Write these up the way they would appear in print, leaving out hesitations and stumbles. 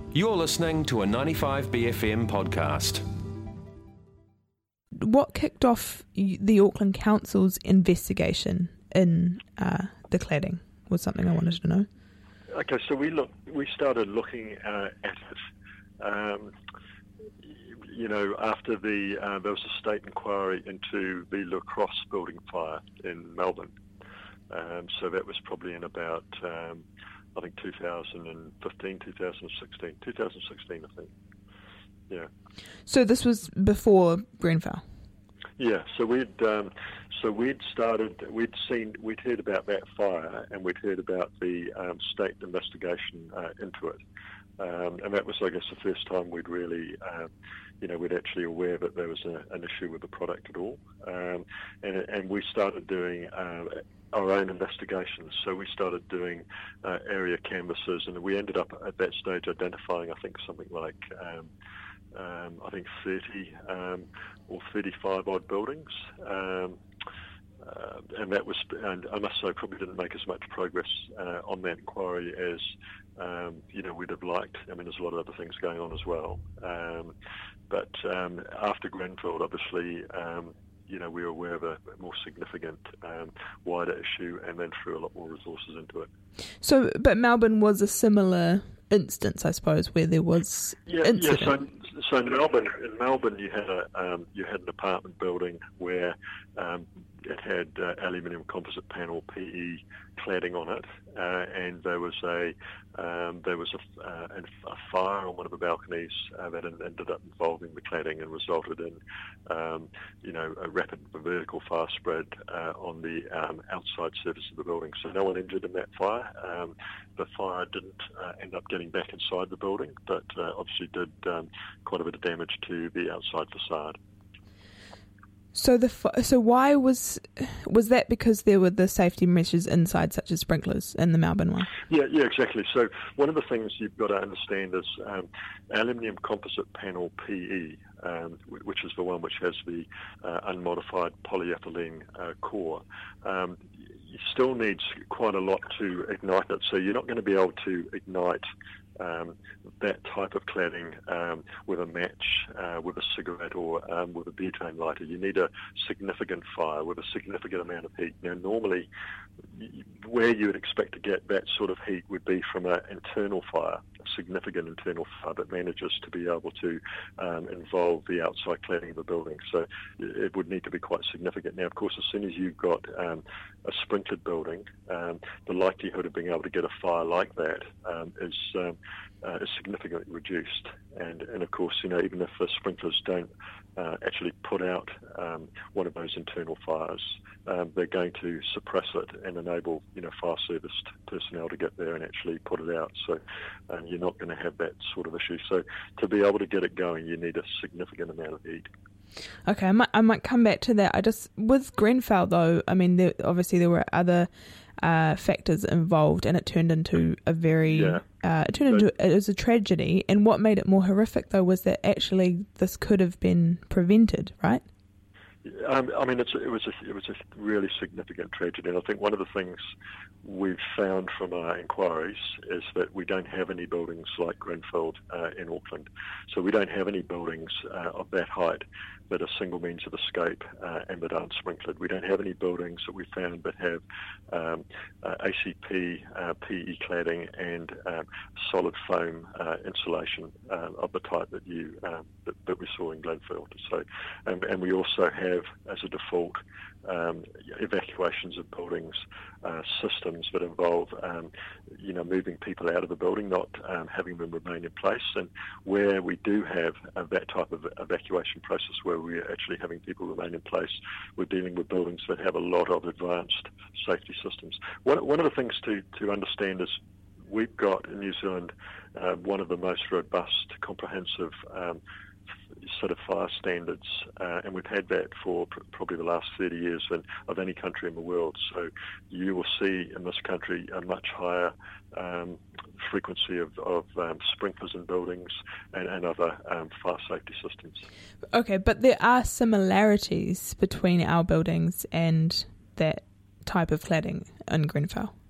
You're listening to a 95BFM podcast. What kicked off the Auckland Council's investigation in the cladding was something I wanted to know. Okay, so we started looking at it. After there was a state inquiry into the La Crosse building fire in Melbourne. So that was probably in about, 2015, 2016, I think. Yeah. So this was before Grenfell? Yeah, so we'd heard about that fire, and we'd heard about the state investigation into it. And that was, I guess, the first time we'd really, we'd actually aware that there was an issue with the product at all. And we started doing our own investigations. So we started doing area canvases, and we ended up at that stage identifying, I think, something like 30 or 35 odd buildings. And that was, and I must say, probably didn't make as much progress on that inquiry as we'd have liked. I mean, there's a lot of other things going on as well. But after Grenfell, obviously, we were aware of a more significant, wider issue, and then threw a lot more resources into it. So, but Melbourne was a similar instance, I suppose, where there was incident. Yeah. So in Melbourne, you had an apartment building where it had aluminium composite panel PE cladding on it, and there was a fire on one of the balconies that ended up involving the cladding and resulted in a rapid vertical fire spread on the outside surface of the building. So no one injured in that fire. The fire didn't end up getting back inside the building, but obviously did quite a bit of damage to the outside facade. So why was that? Because there were the safety measures inside, such as sprinklers in the Melbourne one? Yeah, exactly. So one of the things you've got to understand is aluminium composite panel PE, which is the one which has the unmodified polyethylene core. It still needs quite a lot to ignite it, so you're not going to be able to ignite that type of cladding with a match, with a cigarette, or with a butane lighter. You need a significant fire with a significant amount of heat. Now, normally, where you would expect to get that sort of heat would be from an internal fire, a significant internal fire that manages to be able to involve the outside cladding of the building. So it would need to be quite significant. Now, of course, as soon as you've got a sprinkled building, the likelihood of being able to get a fire like that is significantly reduced. And of course, even if the sprinklers don't actually put out one of those internal fires, they're going to suppress it and enable fire service personnel to get there and actually put it out. So you're not going to have that sort of issue. So to be able to get it going, you need a significant amount of heat. Okay, I might come back to that. With Grenfell though, I mean, there were other factors involved, and it turned into it was a tragedy. And what made it more horrific though was that actually this could have been prevented, right? I mean, it was a really significant tragedy, and I think one of the things we've found from our inquiries is that we don't have any buildings like Grenfell in Auckland. So we don't have any buildings of that height that are single means of escape and that aren't sprinkled. We don't have any buildings that we found that have ACP, PE cladding, and solid foam insulation of the type that that we saw in Glenfield. So, and we also have, as a default, evacuations of buildings systems that involve moving people out of the building, not having them remain in place. And where we do have that type of evacuation process where we're actually having people remain in place, we're dealing with buildings that have a lot of advanced safety systems. One of the things to understand is we've got in New Zealand one of the most robust, comprehensive set of fire standards, and we've had that for probably the last 30 years of any country in the world. So you will see in this country a much higher frequency of sprinklers in buildings and other fire safety systems. Okay, but there are similarities between our buildings and that type of cladding in Grenfell.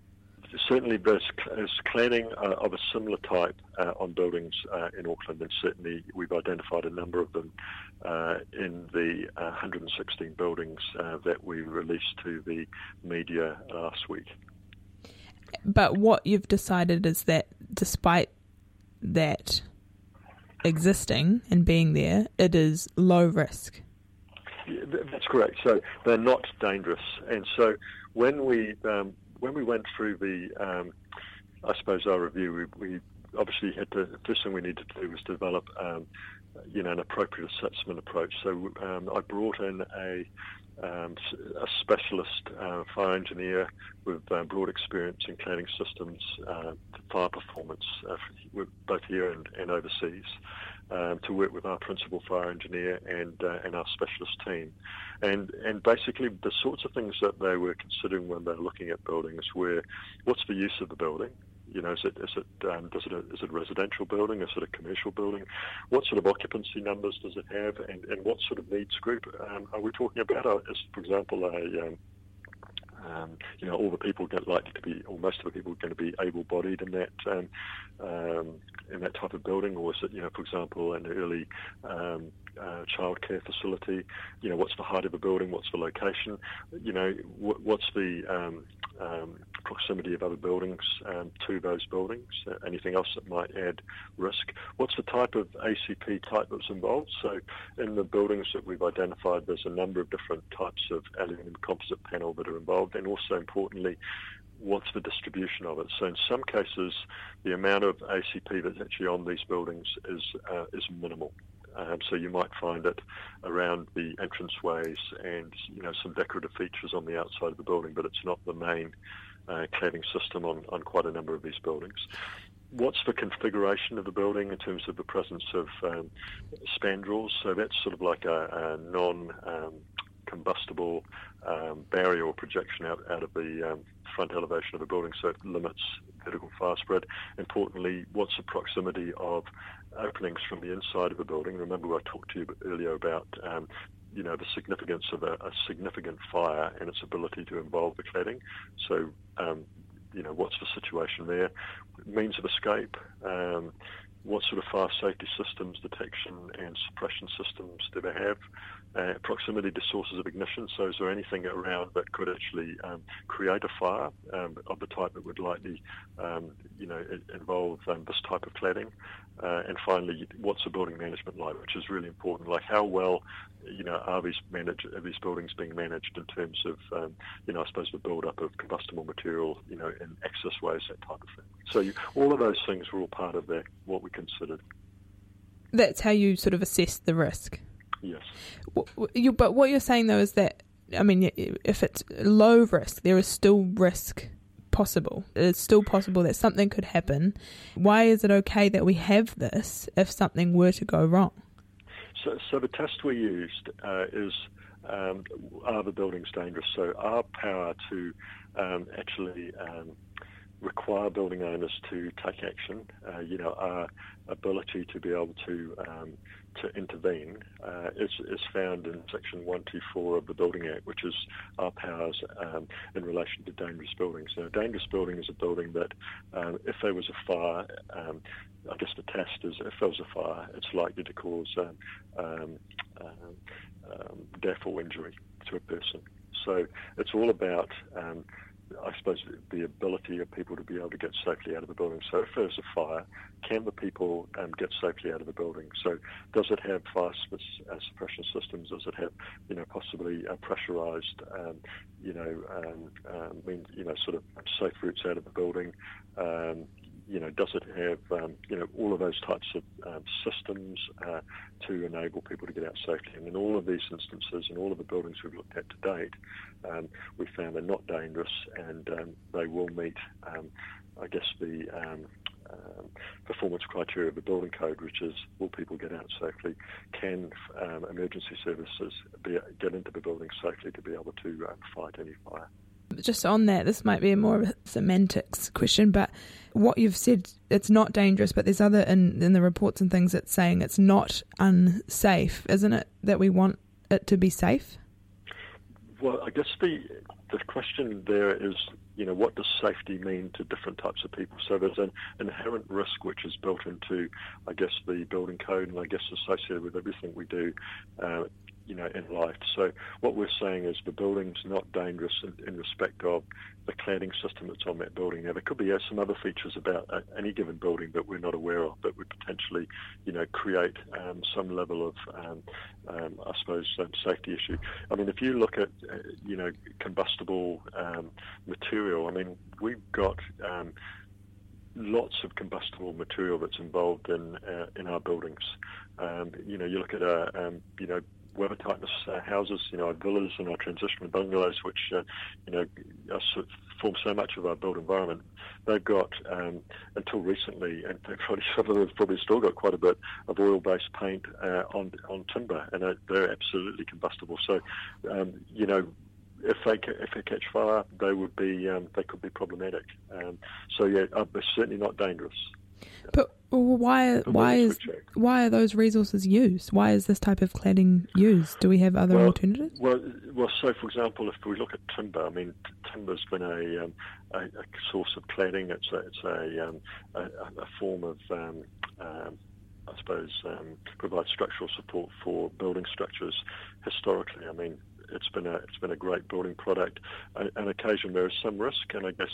certainly there's cladding of a similar type on buildings in Auckland, and certainly we've identified a number of them in the 116 buildings that we released to the media last week. But what you've decided is that despite that existing and being there, it is low risk. Yeah, that's correct. So they're not dangerous, and so when we went through the, I suppose our review, we obviously had to. The first thing we needed to do was develop, an appropriate assessment approach. So I brought in a specialist fire engineer with broad experience in cladding systems, fire performance, both here and overseas, to work with our principal fire engineer and our specialist team. And basically the sorts of things that they were considering when they were looking at buildings were, what's the use of the building? You know, is it a residential building? Is it a commercial building? What sort of occupancy numbers does it have? And what sort of needs group are we talking about? Is, for example, all the people likely to be, or most of the people are going to be able-bodied in that type of building, or is it, for example, an early childcare facility? What's the height of the building? What's the location? What's the proximity of other buildings to those buildings? Anything else that might add risk? What's the type of ACP type that's involved? So in the buildings that we've identified, there's a number of different types of aluminium composite panel that are involved, and also importantly, what's the distribution of it? So in some cases, the amount of ACP that's actually on these buildings is minimal. So you might find it around the entranceways and some decorative features on the outside of the building, but it's not the main cladding system on quite a number of these buildings. What's the configuration of the building in terms of the presence of spandrels? So that's sort of like a non-combustible barrier or projection out of the front elevation of the building, so it limits vertical fire spread. Importantly, what's the proximity of openings from the inside of the building? Remember, I talked to you earlier about the significance of a significant fire and its ability to involve the cladding. So, what's the situation there? Means of escape. What sort of fire safety systems, detection and suppression systems do they have? Proximity to sources of ignition. So is there anything around that could actually create a fire of the type that would likely, involve this type of cladding? And finally, what's the building management like, which is really important. Like how well, are these buildings being managed in terms of, I suppose the build-up of combustible material, in access ways, that type of thing. So all of those things were all part of what we considered. That's how you sort of assess the risk. Yes. But what you're saying, though, is that, if it's low risk, there is still risk possible. It's still possible that something could happen. Why is it okay that we have this if something were to go wrong? So the test we used is, are the buildings dangerous? So our power to actually require building owners to take action, our ability to be able to intervene is found in Section 124 of the Building Act, which is our powers in relation to dangerous buildings. So a dangerous building is a building that if there was a fire, I guess the test is if there was a fire, it's likely to cause death or injury to a person. So it's all about I suppose the ability of people to be able to get safely out of the building. So if there's a fire, can the people get safely out of the building? So does it have fire suppression systems? Does it have, possibly pressurized, sort of safe routes out of the building? Does it have, all of those types of systems to enable people to get out safely? And in all of these instances, in all of the buildings we've looked at to date, we found they're not dangerous and they will meet, the performance criteria of the building code, which is, will people get out safely? Can emergency services get into the building safely to be able to fight any fire? Just on that, this might be more of a semantics question, but what you've said, it's not dangerous, but there's other in the reports and things that's saying it's not unsafe, isn't it, that we want it to be safe? Well, I guess the question there is, what does safety mean to different types of people? So there's an inherent risk which is built into, I guess, the building code, and I guess associated with everything we do, in life. So what we're saying is the building's not dangerous in respect of the cladding system that's on that building. Now, there could be some other features about any given building that we're not aware of that would potentially, create some level of, I suppose, safety issue. I mean, if you look at, combustible material, I mean, we've got lots of combustible material that's involved in our buildings. You look at weather tightness houses, our villas and our transitional bungalows, which form so much of our built environment. They've got, until recently, and some of them have probably still got quite a bit of oil-based paint on timber, and they're absolutely combustible. So, if they catch fire, they could be problematic. They're certainly not dangerous. But why are those resources used? Why is this type of cladding used? Do we have other alternatives? Well. So for example, if we look at timber, I mean, timber's been a source of cladding. It's a form of I suppose provides structural support for building structures historically. I mean, it's been a great building product. On occasion there is some risk, and I guess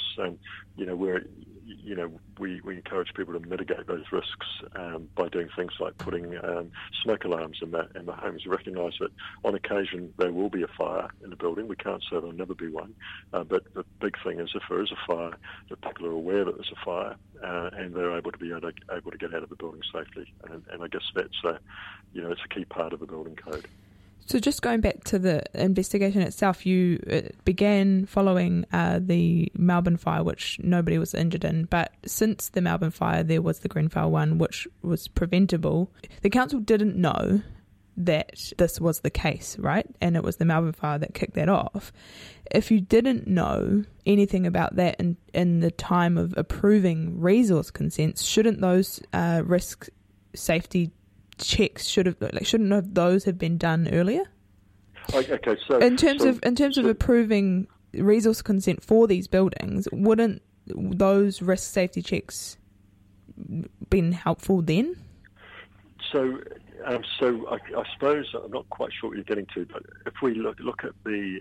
we encourage people to mitigate those risks by doing things like putting smoke alarms in the homes. We recognise that on occasion there will be a fire in the building. We can't say there'll never be one, but the big thing is if there is a fire, that people are aware that there's a fire and they're able to get out of the building safely. And I guess that's it's a key part of the building code. So just going back to the investigation itself, you began following the Melbourne fire, which nobody was injured in. But since the Melbourne fire, there was the Grenfell one, which was preventable. The council didn't know that this was the case, right? And it was the Melbourne fire that kicked that off. If you didn't know anything about that in the time of approving resource consents, shouldn't those risk safety checks shouldn't those have been done earlier? Okay, so in terms of approving resource consent for these buildings, wouldn't those risk safety checks been helpful then? So I suppose I'm not quite sure what you're getting to, but if we look at the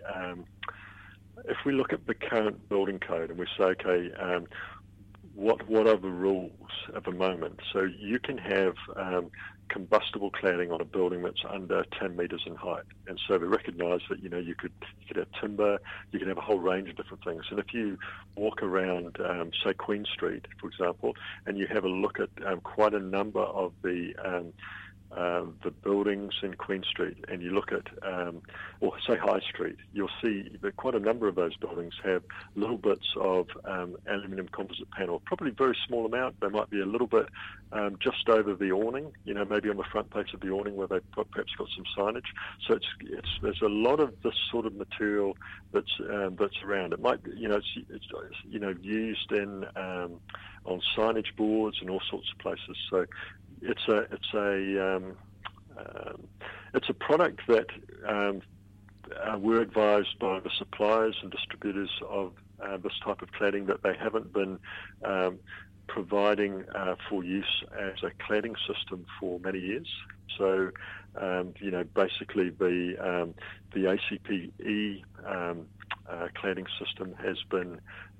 current building code and we say, okay, what are the rules at the moment? So you can have combustible cladding on a building that's under 10 metres in height, and so they recognise that you could have timber, you can have a whole range of different things. And if you walk around, say Queen Street, for example, and you have a look at quite a number of the buildings in Queen Street, and you look at, or say High Street, you'll see that quite a number of those buildings have little bits of aluminium composite panel, probably a very small amount. They might be a little bit just over the awning, maybe on the front page of the awning where they've perhaps got some signage. So there's a lot of this sort of material that's around. It might, it's used in on signage boards and all sorts of places. So it's a product that we're advised by the suppliers and distributors of this type of cladding that they haven't been providing for use as a cladding system for many years. So, basically the ACPE cladding system has been,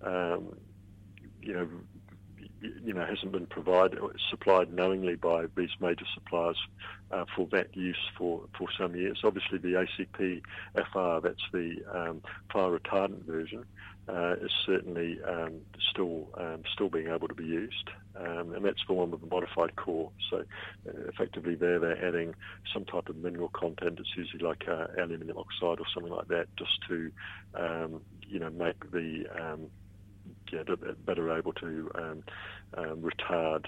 hasn't been supplied knowingly by these major suppliers for that use for some years. Obviously, the ACP FR, that's the fire retardant version, is certainly still being able to be used, and that's the one with the modified core. So, effectively, they're adding some type of mineral content. It's usually like aluminium oxide or something like that, just to make the better able to retard,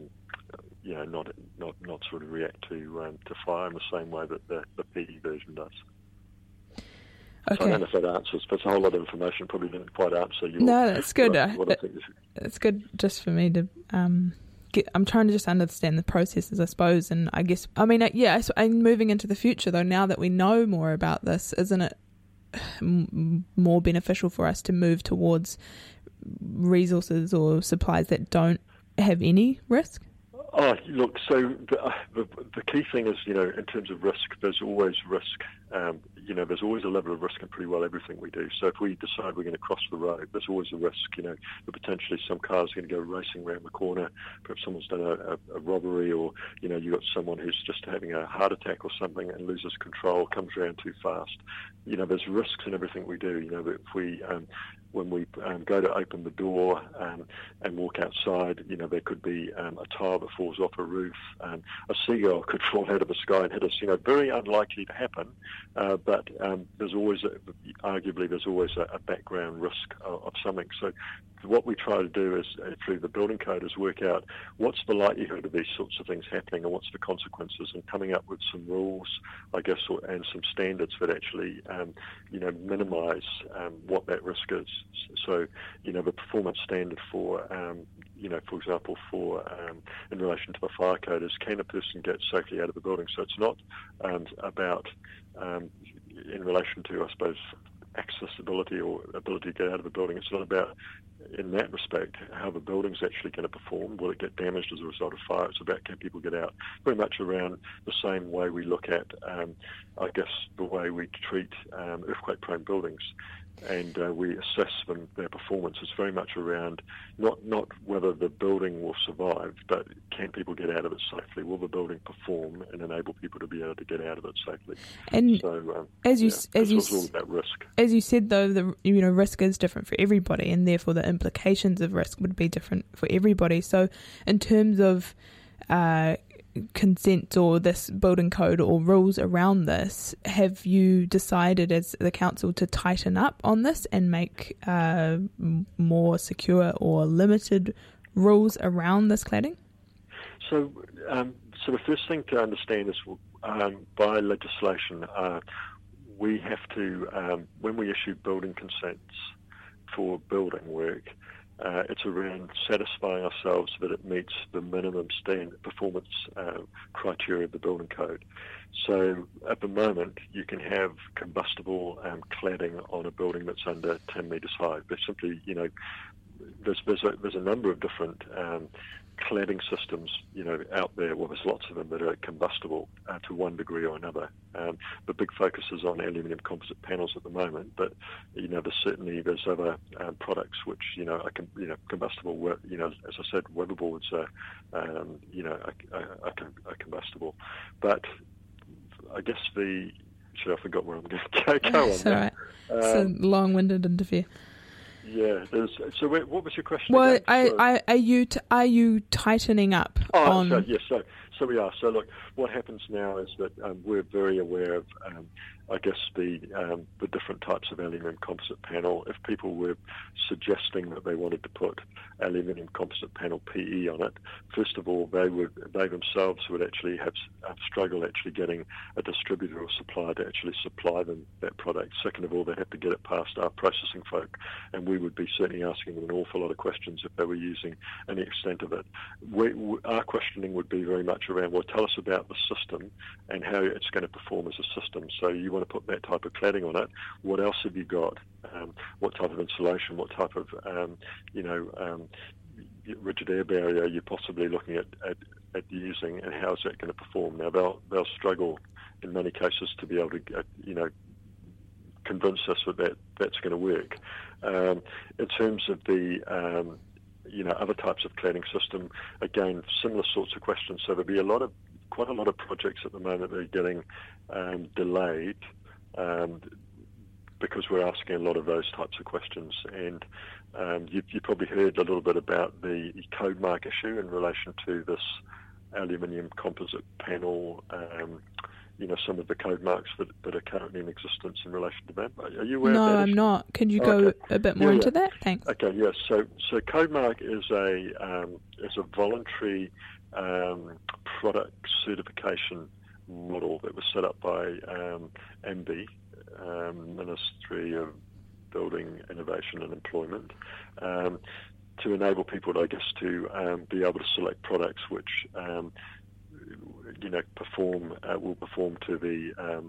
not sort of react to fire in the same way that the PE version does. Okay. So I don't know if that answers, but it's a whole lot of information. Probably didn't quite answer your. No, that's good. What I think it's good just for me to I'm trying to just understand the processes, I suppose, and I guess I'm moving into the future though. Now that we know more about this, isn't it more beneficial for us to move towards resources or supplies that don't have any risk? Oh, look, so the key thing is, in terms of risk, there's always risk. There's always a level of risk in pretty well everything we do. So if we decide we're going to cross the road, there's always a risk, that potentially some car's going to go racing around the corner. Perhaps someone's done a robbery, or, you've got someone who's just having a heart attack or something and loses control, comes around too fast. There's risks in everything we do. If we when we go to open the door and walk outside, there could be a tile that falls off a roof. A seagull could fall out of the sky and hit us. Very unlikely to happen, but there's always, arguably, there's always a background risk of something. So what we try to do is, through the building code, is work out what's the likelihood of these sorts of things happening and what's the consequences, and coming up with some rules, I guess, and some standards that actually, minimise what that risk is. So, the performance standard for, for example, in relation to the fire code is, can a person get safely out of the building? So it's not about, in relation to, I suppose, accessibility or ability to get out of the building. It's not about, in that respect, how the building's actually going to perform. Will it get damaged as a result of fire? It's about, can people get out? Very much around the same way we look at, I guess, the way we treat earthquake-prone buildings. And we assess their performance. It's very much around not whether the building will survive, but can people get out of it safely? Will the building perform and enable people to be able to get out of it safely? And so, it's all about risk. As you said, though, the risk is different for everybody, and therefore the implications of risk would be different for everybody. So, in terms of consent or this building code or rules around this, have you decided as the council to tighten up on this and make more secure or limited rules around this cladding? So the first thing to understand is, by legislation, we have to, when we issue building consents for building work, it's around satisfying ourselves that it meets the minimum standard performance criteria of the building code. So at the moment, you can have combustible cladding on a building that's under 10 metres high. There's simply, there's a number of different cladding systems, out there. Well, there's lots of them that are combustible to one degree or another. The big focus is on aluminium composite panels at the moment, but there's other products which are combustible. As I said, weatherboards are combustible. But I guess I forgot where I'm going to go on. That's all right. It's a long-winded interview. Yeah. So what was your question? Well, again? Are you tightening up on? So we are. So look, what happens now is that we're very aware of, I guess, the different types of aluminium composite panel. If people were suggesting that they wanted to put aluminium composite panel PE on it, first of all, they themselves would actually have struggle actually getting a distributor or supplier to actually supply them that product. Second of all, they have to get it past our processing folk, and we would be certainly asking them an awful lot of questions if they were using any extent of it. Our questioning would be very much around, well, tell us about the system and how it's going to perform as a system. So you want to put that type of cladding on it. What else have you got? What type of insulation? What type of rigid air barrier you're possibly looking at using, and how is that going to perform? Now they'll struggle in many cases to be able to convince us that that's going to work. In terms of the other types of cladding system, again, similar sorts of questions. So there'll be quite a lot of projects at the moment that are getting delayed because we're asking a lot of those types of questions. And you probably heard a little bit about the code mark issue in relation to this aluminium composite panel. Some of the code marks that are currently in existence in relation to that. Are you aware of that? No, I'm not. Can you go a bit more into that? Thanks. Okay, yes. So code mark is a voluntary product certification model that was set up by MB, Ministry of Building, Innovation and Employment, to enable people, I guess, to be able to select products which will perform to the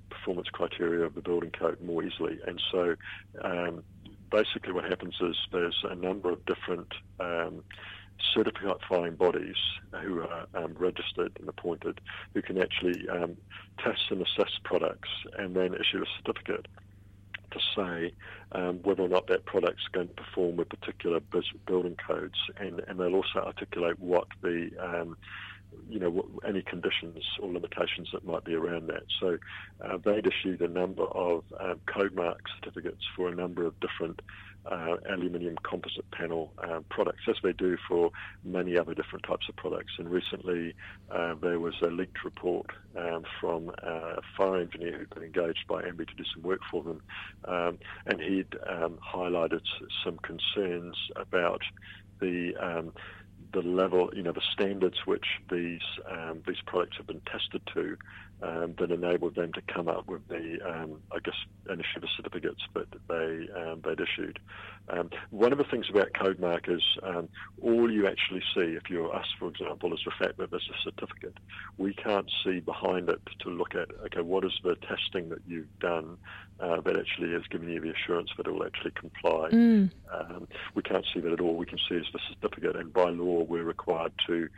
performance criteria of the building code more easily. And so basically what happens is there's a number of different certifying bodies who are registered and appointed who can actually test and assess products and then issue a certificate to say whether or not that product's going to perform with particular building codes, and they'll also articulate what the any conditions or limitations that might be around that. So they'd issued a number of code mark certificates for a number of different aluminium composite panel products, as they do for many other different types of products. And recently there was a leaked report from a fire engineer who'd been engaged by AMBI to do some work for them, and he'd highlighted some concerns about the level, the standards which these products have been tested to, that enabled them to come up with the, initial certificates that they'd issued. One of the things about CodeMark is all you actually see, if you're us, for example, is the fact that there's a certificate. We can't see behind it to look at, okay, what is the testing that you've done that actually is giving you the assurance that it will actually comply. We can't see that at all. We can see is the certificate, and by law we're required to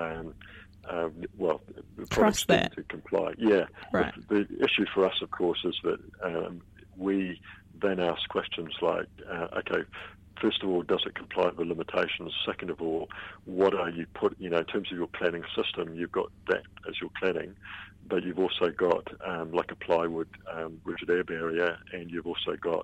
trust that to comply. Yeah. Right. The issue for us, of course, is that we then ask questions like, okay, first of all, does it comply with the limitations? Second of all, what are you in terms of your cladding system? You've got that as your cladding, but you've also got like a plywood rigid air barrier, and you've also got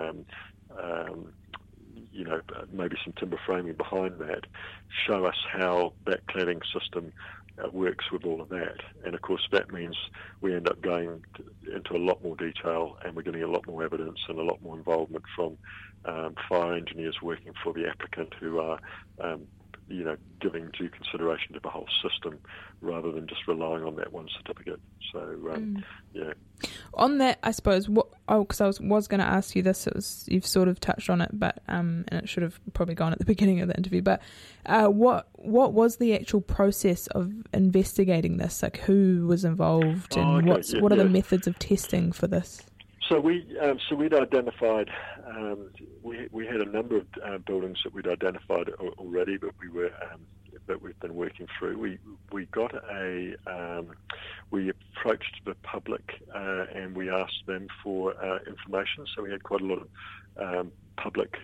maybe some timber framing behind that. Show us how that cladding system works with all of that. And of course that means we end up going into a lot more detail, and we're getting a lot more evidence and a lot more involvement from fire engineers working for the applicant who are giving due consideration to the whole system rather than just relying on that one certificate. So yeah. On that, I suppose, because I was going to ask you this, you've sort of touched on it, but and it should have probably gone at the beginning of the interview, but what was the actual process of investigating this? Like, who was involved, and what are the methods of testing for this? So we'd identified, we had a number of buildings that we'd identified already, but that we've been working through. We got we approached the public and we asked them for information. So we had quite a lot of public,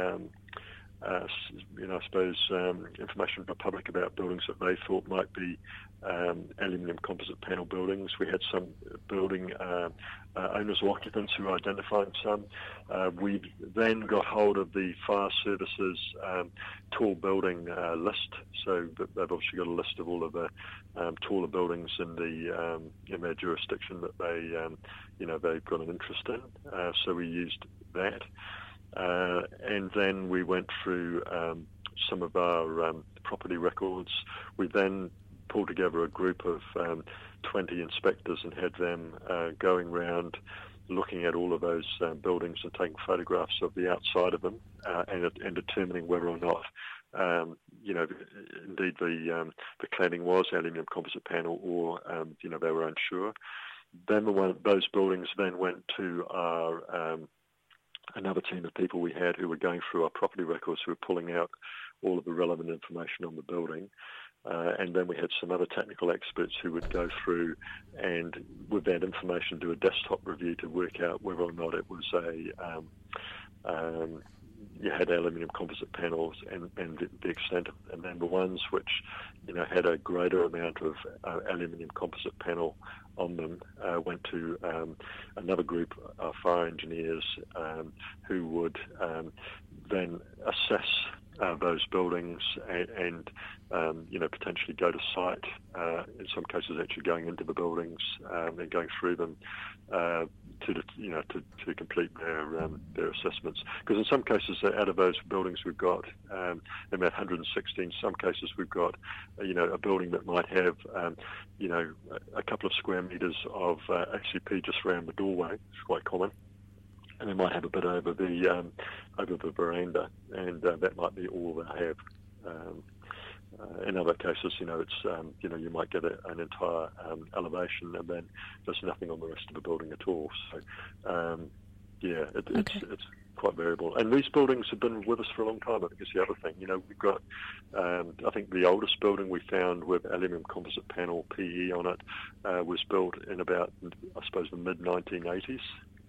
information from the public about buildings that they thought might be aluminium composite panel buildings. We had some building owners or occupants who were identifying some. We then got hold of the fire services tall building list, so they've obviously got a list of all of the taller buildings in their jurisdiction that they've got an interest in. So we used that, and then we went through some of our property records. We then pulled together a group of 20 inspectors and had them going round looking at all of those buildings and taking photographs of the outside of them and determining whether or not indeed the cladding was aluminium composite panel or they were unsure. Then those buildings then went to our another team of people we had who were going through our property records, who were pulling out all of the relevant information on the building. And then we had some other technical experts who would go through and, with that information, do a desktop review to work out whether or not it was you had aluminium composite panels and the extent of, and then the ones which had a greater amount of aluminium composite panel on them went to another group of fire engineers who would then assess those buildings and potentially go to site, in some cases actually going into the buildings and going through them to complete their assessments. Because in some cases, out of those buildings we've got about 160. In some cases we've got a building that might have a couple of square metres of ACP just around the doorway. It's quite common. And they might have a bit over the veranda, and that might be all they have. In other cases, it's you might get an entire elevation and then there's nothing on the rest of the building at all. So, it's quite variable. And these buildings have been with us for a long time. I think it's the other thing. We've got, I think the oldest building we found with aluminium composite panel PE on it was built in about, I suppose, the mid-1980s.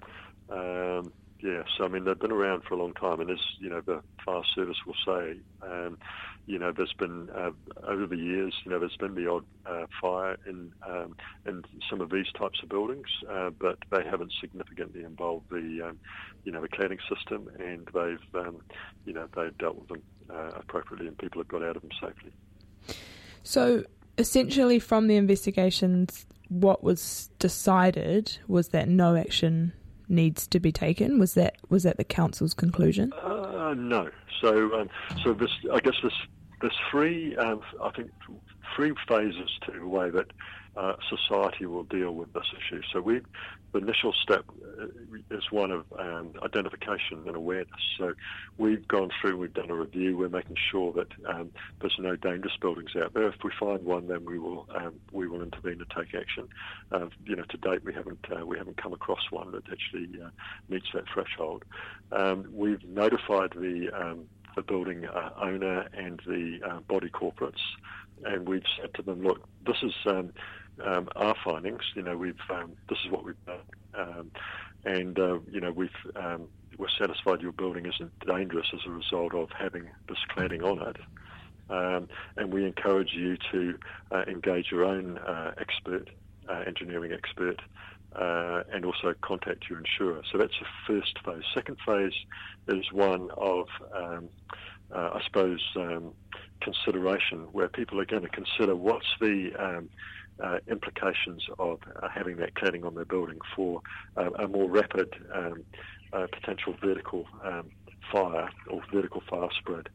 So I mean they've been around for a long time, and as the fire service will say, there's been over the years, there's been the odd fire in some of these types of buildings, but they haven't significantly involved the the cladding system, and they've dealt with them appropriately, and people have got out of them safely. So essentially, from the investigations, what was decided was that no action needs to be taken. Was that the council's conclusion? No. So there's three phases to the way that society will deal with this issue. So the initial step is one of identification and awareness. So we've gone through, we've done a review, we're making sure that there's no dangerous buildings out there. If we find one, then we will intervene and take action. To date we haven't come across one that actually meets that threshold. We've notified the building owner and the body corporates, and we've said to them, look, this is our findings. This is what we've done, we're satisfied your building isn't dangerous as a result of having this cladding on it, and we encourage you to engage your own engineering expert, and also contact your insurer. So that's the first phase. Second phase is one of, I suppose, consideration, where people are going to consider what's the implications of having that cladding on their building for a more rapid potential vertical fire or vertical fire spread.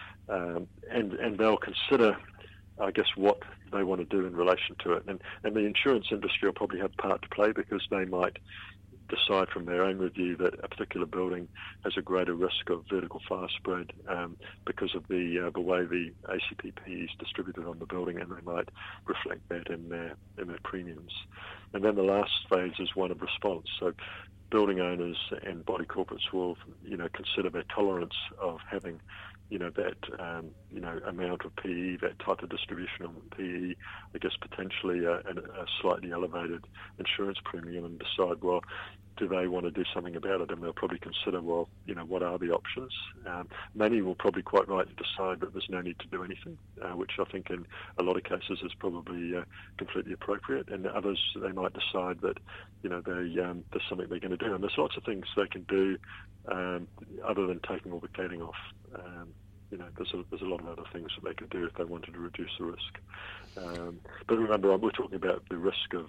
And they'll consider, I guess, what they want to do in relation to it. And the insurance industry will probably have part to play, because they might decide from their own review that a particular building has a greater risk of vertical fire spread because of the way the ACPP is distributed on the building, and they might reflect that in their premiums. And then the last phase is one of response. So building owners and body corporates will consider their tolerance of having that amount of PE, that type of distribution of PE, I guess potentially a slightly elevated insurance premium, and decide, well, do they want to do something about it? And they'll probably consider, well, what are the options? Many will probably quite rightly decide that there's no need to do anything, which I think in a lot of cases is probably completely appropriate. And others, they might decide that, there's something they're going to do. And there's lots of things they can do other than taking all the cladding off. There's a lot of other things that they could do if they wanted to reduce the risk. But remember, we're talking about the risk of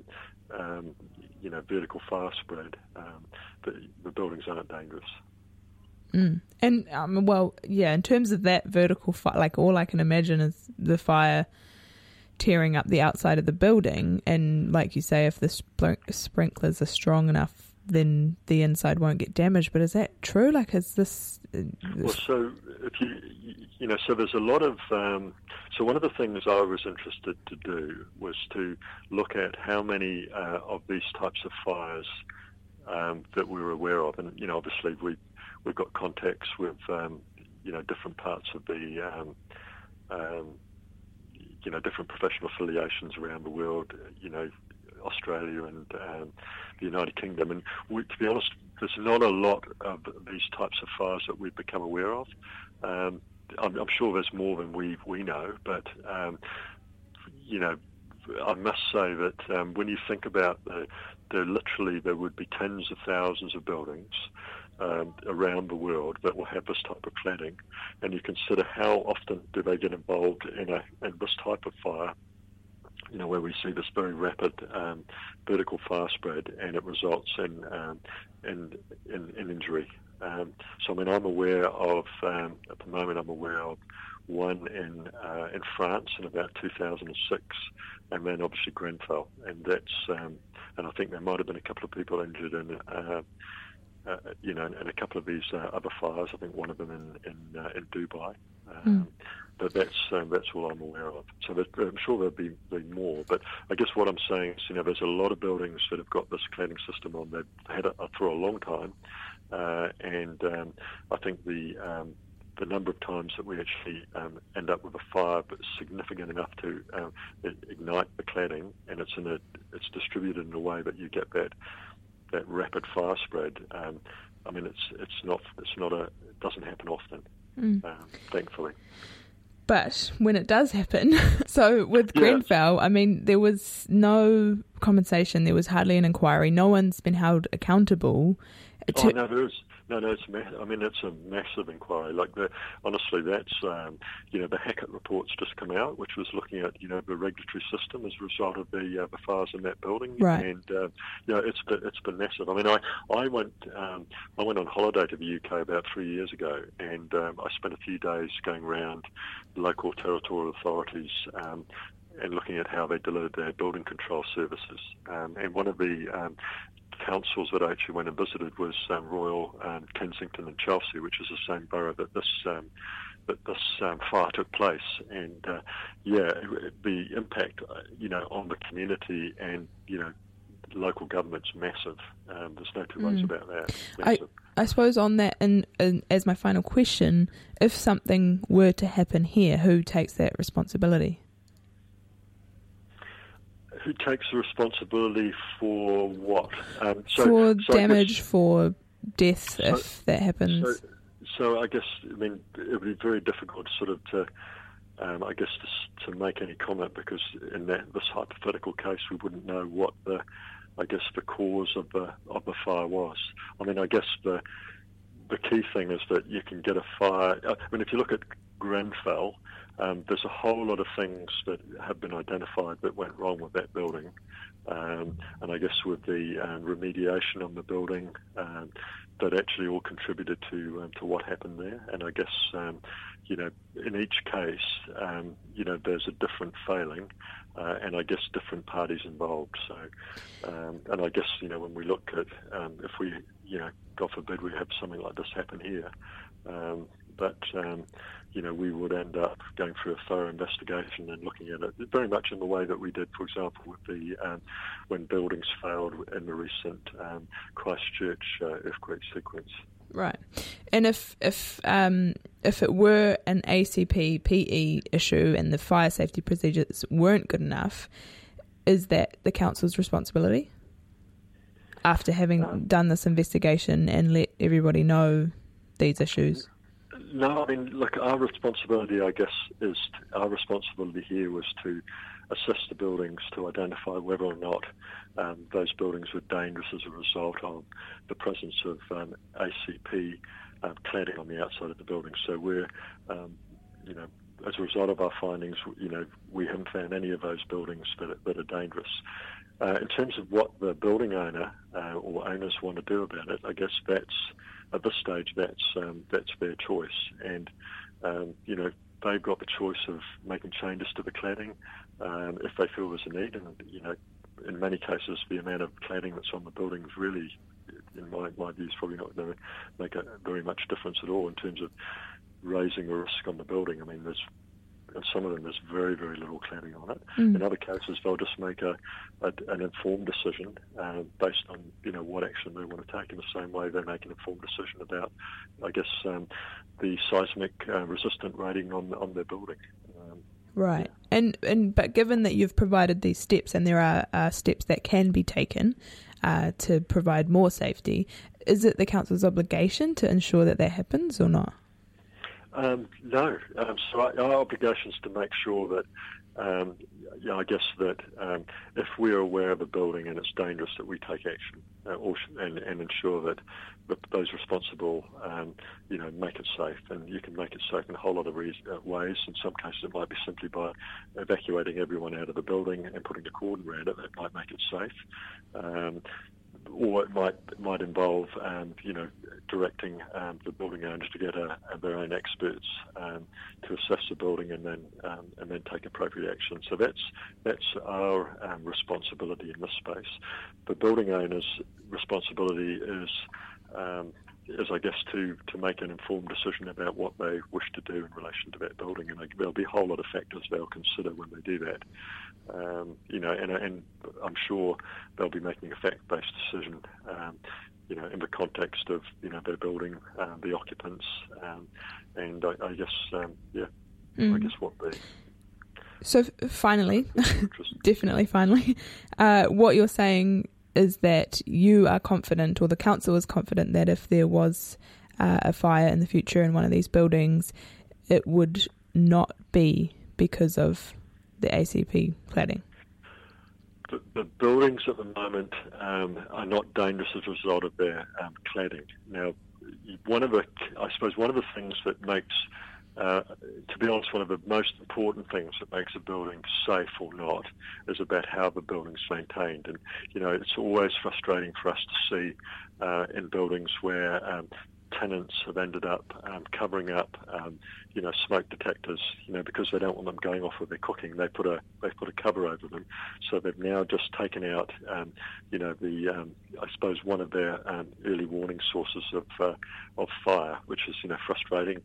vertical fire spread. The buildings aren't dangerous. And in terms of that vertical fire, all I can imagine is the fire tearing up the outside of the building, and like you say, if the sprinklers are strong enough, then the inside won't get damaged. But is that true? Is this? Well, so if so there's a lot of. So one of the things I was interested to do was to look at how many of these types of fires that we were aware of, and obviously we've got contacts with different parts of the different professional affiliations around the world, Australia and the United Kingdom, and to be honest, there's not a lot of these types of fires that we've become aware of. I'm sure there's more than we know, but I must say that when you think about there would be tens of thousands of buildings around the world that will have this type of cladding, and you consider how often do they get involved in this type of fire, where we see this very rapid vertical fire spread, and it results in injury. So I mean, I'm aware of at the moment one in France in about 2006, and then obviously Grenfell, and that's and I think there might have been a couple of people injured in in a couple of these other fires. I think one of them in Dubai. But that's all I'm aware of. So I'm sure there'll be more. But I guess what I'm saying is, there's a lot of buildings that have got this cladding system on. They've had it for a long time, and I think the number of times that we actually end up with a fire but significant enough to ignite the cladding, and it's distributed in a way that you get that rapid fire spread. It doesn't happen often, thankfully. But when it does happen, so with Grenfell, there was no compensation, there was hardly an inquiry, no one's been held accountable. No, there is. No, it's a massive inquiry. Honestly, that's the Hackett report's just come out, which was looking at the regulatory system as a result of the fires in that building, right? And it's been massive. I went on holiday to the UK about 3 years ago, and I spent a few days going around local territorial authorities and looking at how they delivered their building control services. And one of the councils that I actually went and visited was Royal, Kensington and Chelsea, which is the same borough that this fire took place. And the impact on the community and local government's massive. There's no two ways about that. Massive. I suppose on that, and as my final question, if something were to happen here, who takes that responsibility? Who takes the responsibility for what? For damage, for death, if that happens. So I guess, it would be very difficult to make any comment, because in this hypothetical case, we wouldn't know what the cause of the fire was. I guess the key thing is that you can get a fire. If you look at Grenfell, there's a whole lot of things that have been identified that went wrong with that building, and I guess with the remediation on the building, that actually all contributed to what happened there. And I guess in each case, there's a different failing, and I guess different parties involved. So, and I guess when we look at if we God forbid we have something like this happen here. But we would end up going through a thorough investigation and looking at it very much in the way that we did, for example, with the when buildings failed in the recent Christchurch earthquake sequence. Right, and if it were an ACP PE issue and the fire safety procedures weren't good enough, is that the council's responsibility after having done this investigation and let everybody know these issues? No, look, our responsibility, I guess, our responsibility here was to assess the buildings to identify whether or not those buildings were dangerous as a result of the presence of ACP cladding on the outside of the building. So we're, as a result of our findings, we haven't found any of those buildings that are dangerous. In terms of what the building owner or owners want to do about it, I guess at this stage that's their choice, and they've got the choice of making changes to the cladding if they feel there's a need. And in many cases, the amount of cladding that's on the building is really, in my view, is probably not going to make a very much difference at all in terms of raising the risk on the building. And some of them there's very, very little cladding on it. In other cases, they'll just make an informed decision based on what action they want to take. In the same way, they make an informed decision about, I guess, the seismic resistant rating on their building. Right, but given that you've provided these steps, and there are steps that can be taken to provide more safety, is it the council's obligation to ensure that happens or not? No. So our obligation is to make sure that, I guess that if we're aware of a building and it's dangerous, that we take action and ensure that those responsible, make it safe. And you can make it safe in a whole lot of ways. In some cases, it might be simply by evacuating everyone out of the building and putting a cordon around it. That might make it safe. Or it might involve, directing the building owners to get their own experts to assess the building and then take appropriate action. So that's our responsibility in this space. The building owner's responsibility is I guess, to make an informed decision about what they wish to do in relation to that building. And there'll be a whole lot of factors they'll consider when they do that. And I'm sure they'll be making a fact-based decision, in the context of, their building, the occupants, and I guess, I guess what the... So finally, definitely finally, what you're saying is that you are confident, or the council is confident, that if there was a fire in the future in one of these buildings, it would not be because of the ACP cladding. The buildings at the moment are not dangerous as a result of their cladding. Now, one of the things that makes, to be honest, one of the most important things that makes a building safe or not is about how the building's maintained. And, it's always frustrating for us to see in buildings where tenants have ended up covering up, smoke detectors, because they don't want them going off with their cooking. They put a cover over them. So they've now just taken out, I suppose one of their early warning sources of fire, which is, frustrating.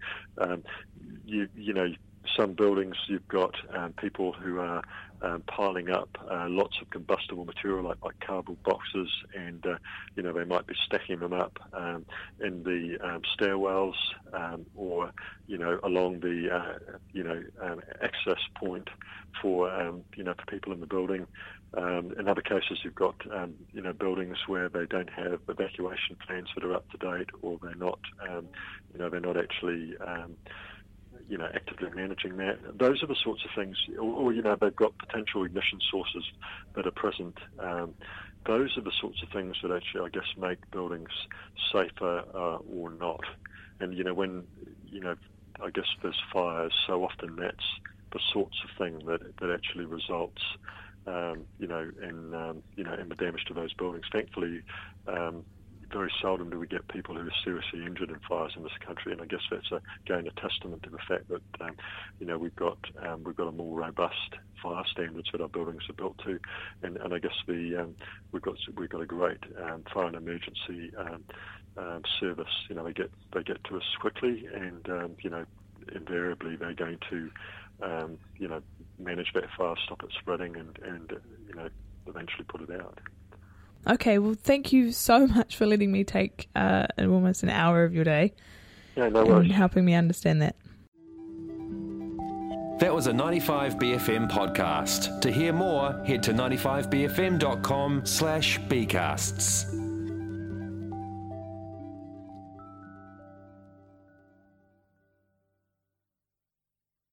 Some buildings you've got people who are piling up lots of combustible material like cardboard boxes, and they might be stacking them up in the stairwells or along the access point for for people in the building. In other cases, you've got buildings where they don't have evacuation plans that are up to date, or they're not they're not actually actively managing that. Those are the sorts of things, or they've got potential ignition sources that are present. Those are the sorts of things that actually, I guess, make buildings safer or not. And when I guess there's fires, so often that's the sorts of thing that actually results in the damage to those buildings. Thankfully, very seldom do we get people who are seriously injured in fires in this country, and I guess that's again a testament to the fact that we've got a more robust fire standards that our buildings are built to, and I guess we've got a great fire and emergency service. They get to us quickly, and invariably they're going to manage that fire, stop it spreading, and eventually put it out. Okay, well, thank you so much for letting me take almost an hour of your day. Yeah, no worries. And helping me understand that. That was a 95BFM podcast. To hear more, head to 95BFM.com/bcasts.